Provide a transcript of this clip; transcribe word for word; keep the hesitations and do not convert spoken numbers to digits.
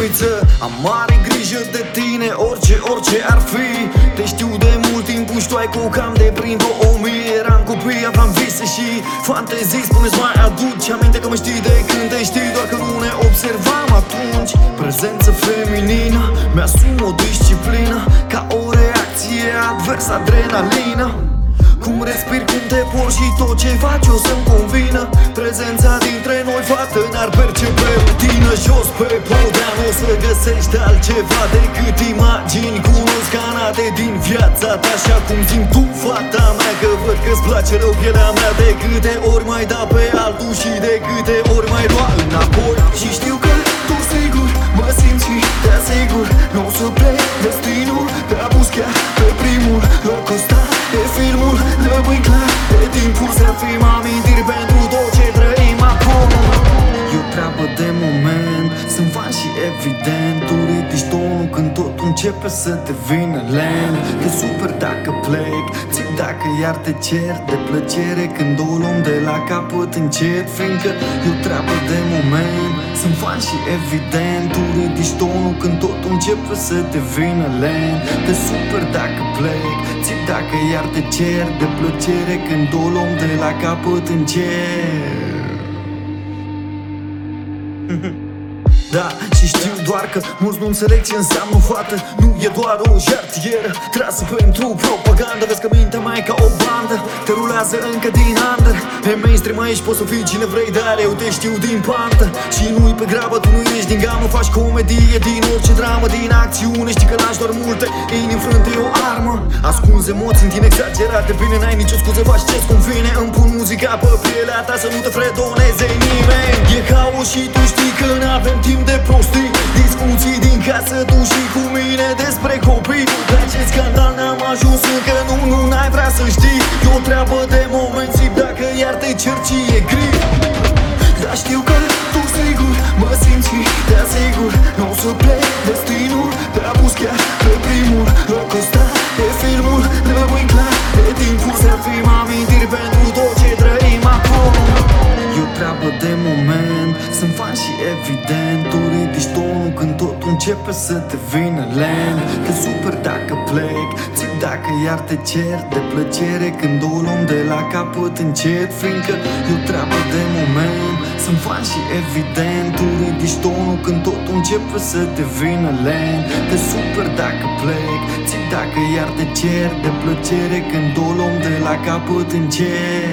limiță. Am mare grijă de tine, orice, orice ar fi. Te știu de mult timp, tu ai cu cam de prin două mii. Eram copii, aveam vise și fantezii. Spune-ți, mai aduci aminte că mă știi de când te știi, doar că nu ne observam atunci. Prezență feminină, mi-asum o disciplină, ca o reacție adversă, adrenalină. Cum respiri, cum te porți și tot ce faci o să-mi convină. Prezența dintre noi, fată, n-ar percepe rutină. Jos pe podea n-o să găsești altceva decât imagini cunoscanate din viața ta. Așa cum simt tu, fata mea, că văd că-ți place rău pielea mea. De câte ori mai da pe altul și de câte ori mai lua înapoi. Și știu că tu sigur mă simți și te asigur, n-o să plec, destinul te-a pus chiar pe primul loc ăsta. E filmul, rămâi clar, e timpul să fim amintiri pentru tot ce trăim acum. E o treabă de moment, sunt fan și evident. Tu ridici tonul când tot începe să devină lent. Te super dacă plec, țip dacă iar te cer. De plăcere când o luăm de la capăt încet, fiindcă e o treabă de moment. Sunt fan și evident. Tu ridici tonul când tot începe să devină lent. Te super dacă plec, țip dacă iar te cer. De plăcere când o luăm de la capăt încet. Da, și știu doar că mulți nu înțeleg ce înseamnă fată. Nu e doar o jartieră trasă pentru propagandă. Vezi că mintea mai e ca o bandă, te rulează încă din under. Pe mainstream aici poți să fii cine vrei, dar eu te știu din pantă. Și nu-i pe grabă, tu nu ești din gamă. Faci comedie din orice dramă, din acțiune. Știi că lași doar multe inimi frânte, e o armă. Ascunzi emoții în tine exagerate, bine n-ai nicio scuză, faci ce-ți convine. Îmi pun muzica pe pielea ta să nu te fredoneze nimeni. E haos și tu știi că n-avem timp de prostii. Discuții din casă, tu și cu mine despre copii. La ce scandal n-am ajuns încă, nu, nu, n-ai vrea să știi. E o treabă de moment, zic dacă iar te cerci e gri. Dar știu că tu sigur mă simți și te asigur, n-o să plec, destinul te-a pus chiar pe primul loc ăsta. E filmul, rămâi clar, e timpul să fim amintiri pentru tot ce trăim acum. E o treabă de moment, sunt fan și evident. Tu ridici tonul când totul începe să devină lent. Te super dacă plec, țip dacă iar te cer. De plăcere când o luăm de la capăt încet, fiindcă e o treabă de moment. Sunt fan și evident. Tu ridici tonul când totul începe să devină lent. Te super dacă plec, țip dacă iar te cer. De plăcere când o luăm de la capăt încet.